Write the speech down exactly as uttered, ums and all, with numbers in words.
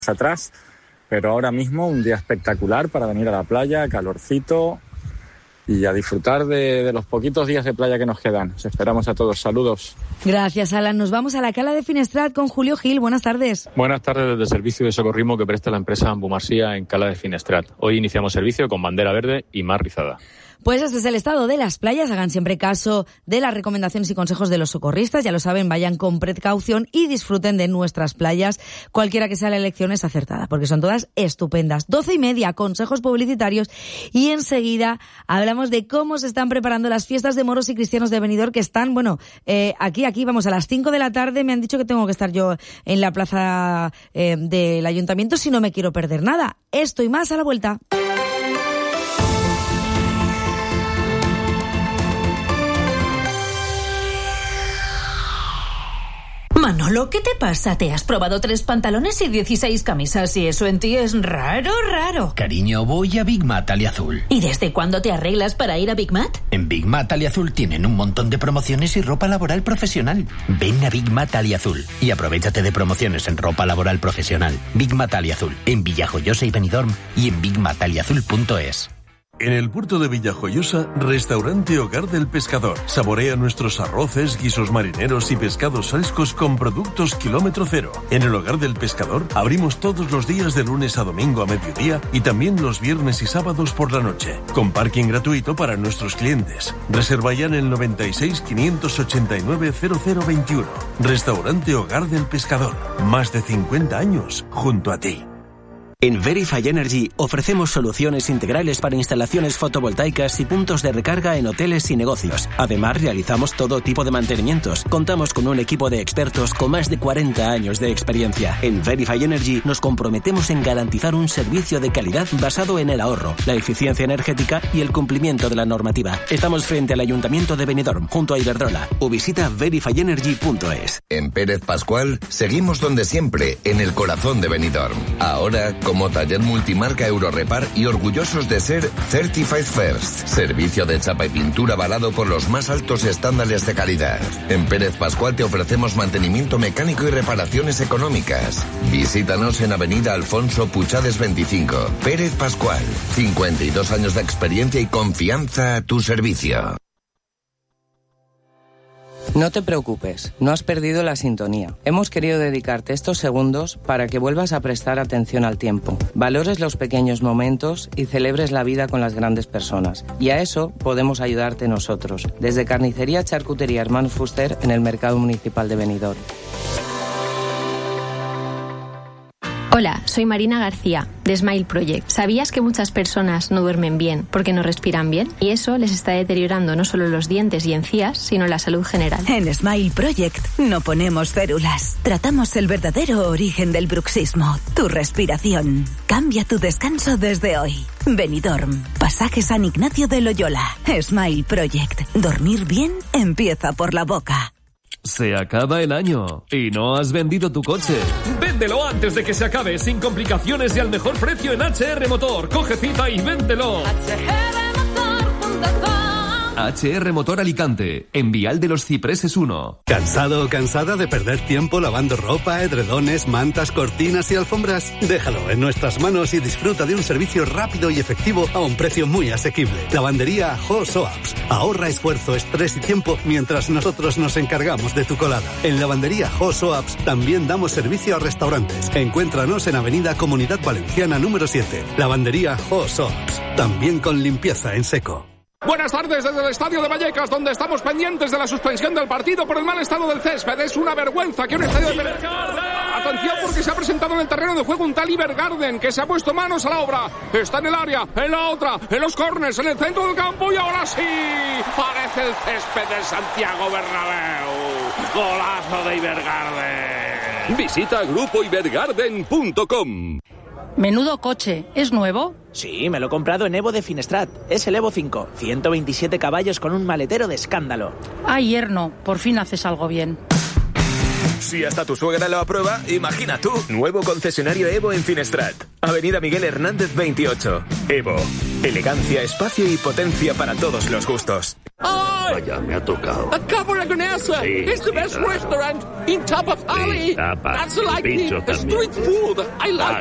atrás, pero ahora mismo un día espectacular para venir a la playa, calorcito y a disfrutar de, de los poquitos días de playa que nos quedan. Os esperamos a todos. Saludos. Gracias, Alan. Nos vamos a la Cala de Finestrat con Julio Gil. Buenas tardes. Buenas tardes desde el servicio de socorrismo que presta la empresa Ambumarsía en Cala de Finestrat. Hoy iniciamos servicio con bandera verde y mar rizada. Pues este es el estado de las playas. Hagan siempre caso de las recomendaciones y consejos de los socorristas. Ya lo saben, vayan con precaución y disfruten de nuestras playas. Cualquiera que sea la elección es acertada, porque son todas estupendas. Doce y media, consejos publicitarios. Y enseguida hablamos de cómo se están preparando las fiestas de moros y cristianos de Benidorm, que están, bueno, eh, aquí, aquí, vamos, a las cinco de la tarde. Me han dicho que tengo que estar yo en la plaza eh, del ayuntamiento si no me quiero perder nada. Esto y más a la vuelta. Manolo, ¿qué te pasa? ¿Te has probado tres pantalones y dieciséis camisas y eso en ti es raro, raro? Cariño, voy a Big Mat Aliazul. ¿Y desde cuándo te arreglas para ir a Big Mat? En Big Mat Aliazul tienen un montón de promociones y ropa laboral profesional. Ven a Big Mat Aliazul y aprovéchate de promociones en ropa laboral profesional. Big Mat Aliazul, en Villajoyosa y Benidorm y en big mat aliazul punto es. En el puerto de Villajoyosa, Restaurante Hogar del Pescador. Saborea nuestros arroces, guisos marineros y pescados frescos con productos kilómetro cero. En el Hogar del Pescador abrimos todos los días de lunes a domingo a mediodía y también los viernes y sábados por la noche, con parking gratuito para nuestros clientes. Reserva ya en el noventa y seis, quinientos ochenta y nueve, cero cero veintiuno. Restaurante Hogar del Pescador. Más de cincuenta años junto a ti. En Verify Energy ofrecemos soluciones integrales para instalaciones fotovoltaicas y puntos de recarga en hoteles y negocios. Además, realizamos todo tipo de mantenimientos. Contamos con un equipo de expertos con más de cuarenta años de experiencia. En Verify Energy nos comprometemos en garantizar un servicio de calidad basado en el ahorro, la eficiencia energética y el cumplimiento de la normativa. Estamos frente al Ayuntamiento de Benidorm, junto a Iberdrola. O visita verify energy punto es. En Pérez Pascual seguimos donde siempre, en el corazón de Benidorm. Ahora, como taller multimarca Eurorepar y orgullosos de ser Certified First, servicio de chapa y pintura avalado por los más altos estándares de calidad. En Pérez Pascual te ofrecemos mantenimiento mecánico y reparaciones económicas. Visítanos en Avenida Alfonso Puchades veinticinco. Pérez Pascual, cincuenta y dos años de experiencia y confianza a tu servicio. No te preocupes, no has perdido la sintonía. Hemos querido dedicarte estos segundos para que vuelvas a prestar atención al tiempo, valores los pequeños momentos y celebres la vida con las grandes personas. Y a eso podemos ayudarte nosotros, desde Carnicería Charcutería Hermanos Fuster en el Mercado Municipal de Benidorm. Hola, soy Marina García, de Smile Project. ¿Sabías que muchas personas no duermen bien porque no respiran bien? Y eso les está deteriorando no solo los dientes y encías, sino la salud general. En Smile Project no ponemos férulas. Tratamos el verdadero origen del bruxismo, tu respiración. Cambia tu descanso desde hoy. Benidorm, Pasaje San Ignacio de Loyola. Smile Project. Dormir bien empieza por la boca. Se acaba el año y no has vendido tu coche. Véndelo antes de que se acabe, sin complicaciones y al mejor precio en H R Motor. Coge cita y véndelo. H R motor punto com. H R Motor Alicante, en Vial de los Cipreses uno. ¿Cansado o cansada de perder tiempo lavando ropa, edredones, mantas, cortinas y alfombras? Déjalo en nuestras manos y disfruta de un servicio rápido y efectivo a un precio muy asequible. Lavandería Ho Soaps. Ahorra esfuerzo, estrés y tiempo mientras nosotros nos encargamos de tu colada. En Lavandería Ho Soaps también damos servicio a restaurantes. Encuéntranos en Avenida Comunidad Valenciana número siete. Lavandería Ho Soaps. También con limpieza en seco. Buenas tardes desde el Estadio de Vallecas, donde estamos pendientes de la suspensión del partido por el mal estado del césped. Es una vergüenza que un estadio de... Atención, porque se ha presentado en el terreno de juego un tal Ibergarden, que se ha puesto manos a la obra. Está en el área, en la otra, en los córners, en el centro del campo y ahora sí. Parece el césped de Santiago Bernabéu. Golazo de Ibergarden. Visita grupo ibergarden punto com. Menudo coche, ¿es nuevo? Sí, me lo he comprado en Evo de Finestrat. Es el Evo cinco, ciento veintisiete caballos con un maletero de escándalo. Ay, yerno, por fin haces algo bien. Si hasta tu suegra lo aprueba, imagina tú. Nuevo concesionario Evo en Finestrat. Avenida Miguel Hernández veintiocho. Evo. Elegancia, espacio y potencia para todos los gustos. Ay! Vaya, me ha tocado. A Cabo Aragonesa. Sí, It's the sí, best claro. restaurant in Tapa Valley. Sí, tapas. That's like Pincho the también. street food. I like Ah,